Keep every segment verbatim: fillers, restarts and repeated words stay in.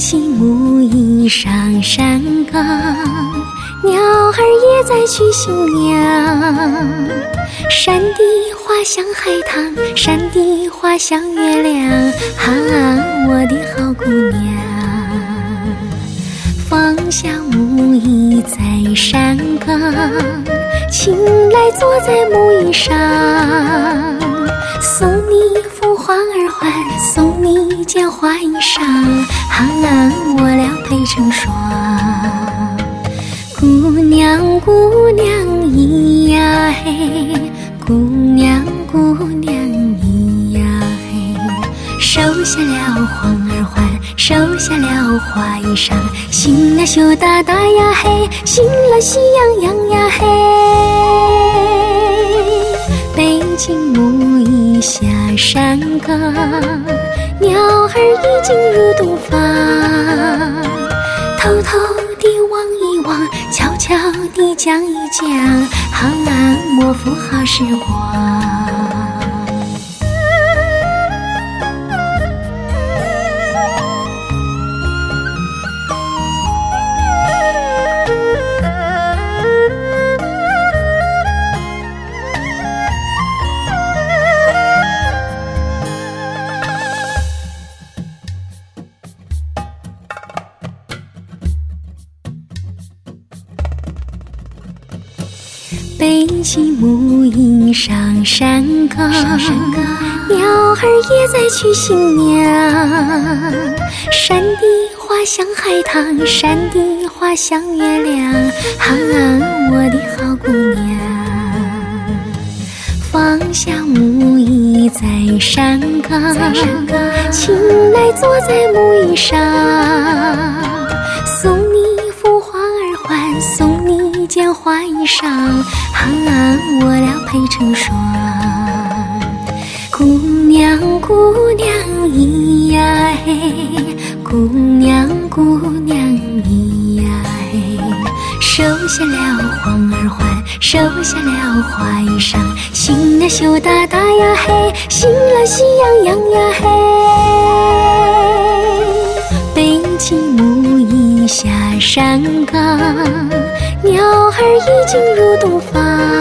起木椅上山岗，鸟儿也在取新娘。山的花香海棠，山的花香月亮，啊，我的好姑娘。放下木椅在山岗，请来坐在木椅上，送你一副花儿环，送你一件花衣裳，啊，我俩配成双。姑娘姑娘咿呀嘿，姑娘姑娘咿呀嘿，收下了黄儿环，收下了花衣裳，新了羞答答呀嘿，新了喜洋洋呀嘿。北京木椅下山岗，鸟儿已经入洞房，偷偷地望一望，悄悄地讲一讲，啊，莫负好时光。北京木椅上山岗，鸟儿也在取新娘。山的花香海棠，山的花香月亮，啊，我的好姑娘。放下木椅在山岗，请来坐在木椅上，送你一副花儿环，送你一件花衣裳，啊，我俩配成双。姑娘姑娘咿呀嘿，姑娘姑娘咿呀嘿，收下了黄儿环，收下了花衣裳，新了羞答答呀嘿，新了喜洋洋呀嘿。北京木椅下山岗，鸟儿已经入洞房，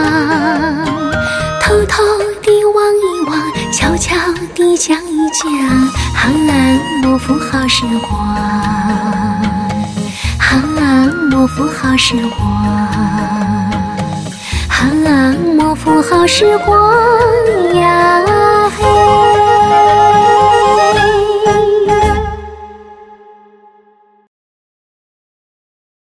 偷偷地望一望，悄悄地讲一讲，啊，莫负好时光，啊，莫负好时光，啊，莫负好时光。